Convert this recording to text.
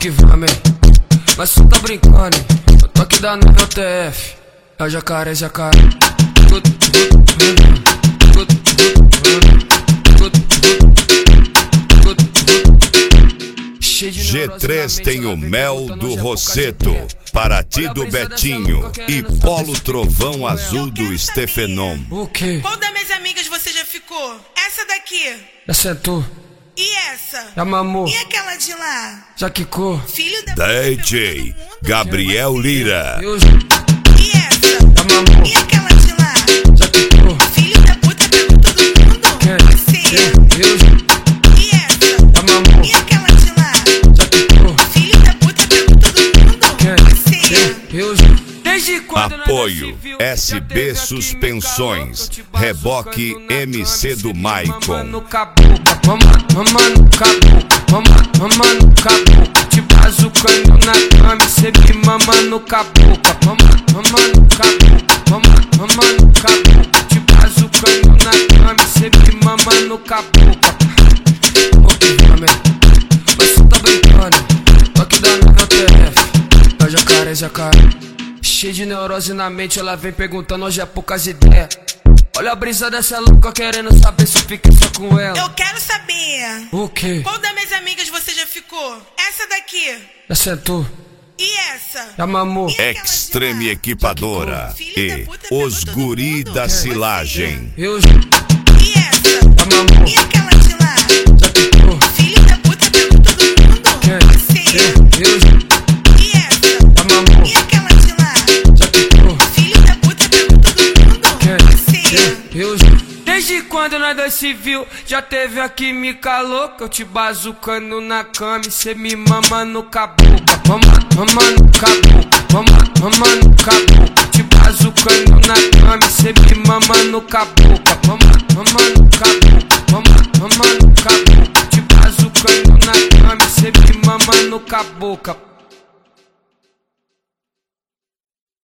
que vamos, hein? Mas cê tá brincando, hein? Eu tô aqui da nível TF. É o jacaré, jacaré. G3 tem o Mel do Rosseto, Paraty do Betinho e Polo Trovão Azul do Stefenon. O quê? Qual das minhas amigas você já ficou? Essa daqui. Já sentou? E essa? Já mamou? E aquela de lá? Já quicou? Filho da DJ Gabriel Lira. E essa? Já mamou? E aquela de lá? Já quicou? Filho da puta pegou todo mundo. Você. E essa? Já mamou? E aquela de lá? Já quicou? Filho da puta pegou todo mundo. Você. Desde quando Apoio SB Suspensões, reboque MC do Maicon. Mama no caboclo, mama no caboclo. Te bazucando na cama, cê me mama no caboclo. Mama no caboclo, mama no caboclo. Te bazucando na cama, cê me mama no caboclo. Mas cê tá brincando, tô aqui da nível TF. É o jacaré, jacaré. Cheio de neurose na mente, ela vem perguntando, hoje é poucas ideias. Olha a brisa dessa louca querendo saber se fica só com ela. Eu quero saber. O quê? Qual das minhas amigas você já ficou? Essa daqui. Já sentou? E essa? Já mamou? E aquela de lá? Extreme Equipadora Filho da e puta pegou Os todo Guri mundo. da Silagem. Eu E essa? já mamou? E aquela de lá? Já quicou? Filho da puta pegou todo mundo. Você. E essa? Já mamou? E aquela de lá? Já quicou? Filho da puta pegou todo mundo. Você. Desde quando nós dois se viu, já teve a química louca. Eu te bazucando na cama e cê me mama no caboclo. Mama no caboclo, mama no caboclo. Te bazucando na cama e cê me mama no caboclo. Mama no caboclo, mama no caboclo. Te bazucando na cama e cê me mama no caboclo.